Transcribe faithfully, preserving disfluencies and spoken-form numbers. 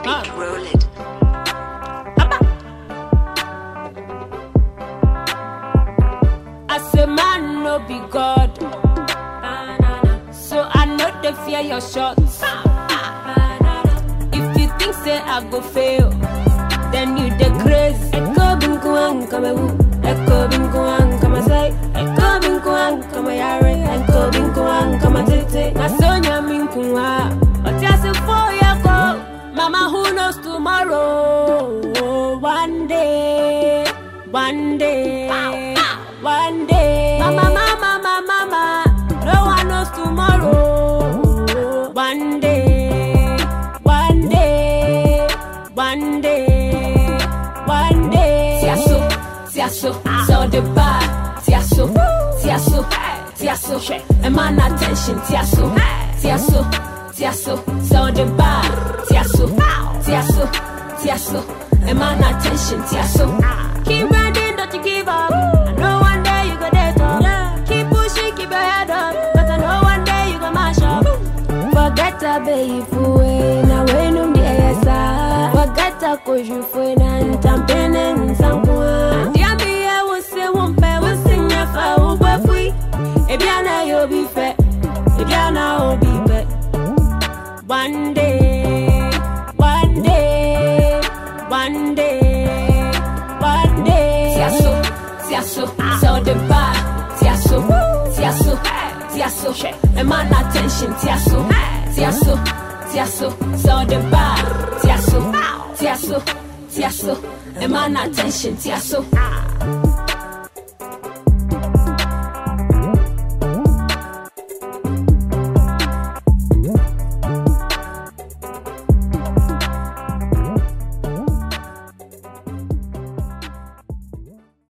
beat, roll it. I say man no be God, so I know they fear your shots. If you think say I go fail, then you the crazy. Eko binkuang kama wu, eko binkuang kama say, eko binkuang kama yare, eko binkuang kama tete. Na sonya minkuwa, but I say for ya go, mama who knows tomorrow? One day, one day, one day. Mama, mama, mama, mama, no one knows tomorrow. One day, one day, one day, one day. Tiasso, tiasso, so the bar. Tiasso, tiasso, tiasso, and man attention. Tiasso, tiasso, tiasso, so the bar. Tiasso, tiasso, tiasso, and man attention. Tiasso, keep riding, don't you give up. I know one day you go there top. Keep pushing, keep your head up, but I know one day you go mash up. Forget a baby fue na wenu ndi esa. Forget a koju fue na ntampene nsankwa. Diambi ya wuse wumpe wuse nyafa ube fui. Ebiana yo be fe, ebiana o be fe. One day, one day, one day, one day. Tiasso, tiasso, so the bar. Tiasso, tiasso, tiasso, and man attention. Tiasso, tiasso, tiasso, so the bar. Tiasso, tiasso, tiasso, and man attention. Tiasso.